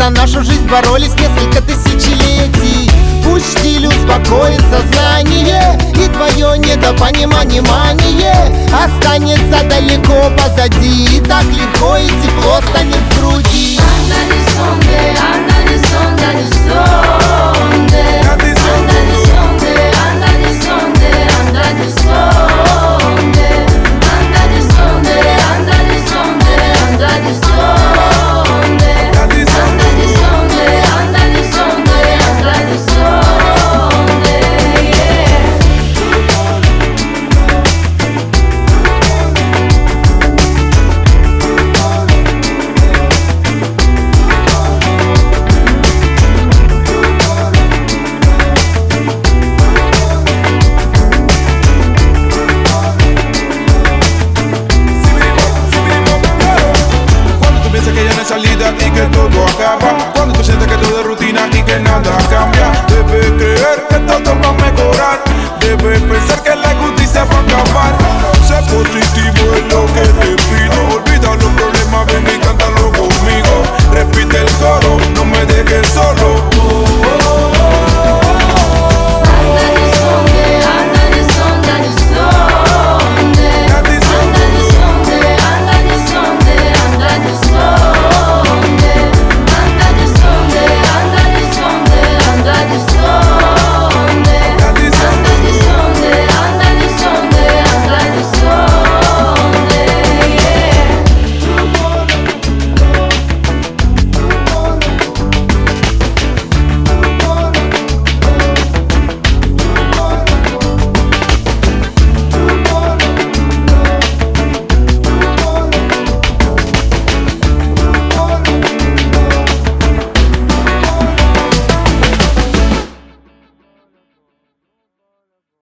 за нашу жизнь боролись несколько тысячелетий. Пусть штиль успокоит сознание, и твое недопонимание останется далеко позади, и так легко и тепло станет в груди. Salida y que todo acaba. Cuando tú sientes que todo es rutina y que nada cambia, debes creer que todo va a mejorar. Debes pensar que la justicia va a acabar.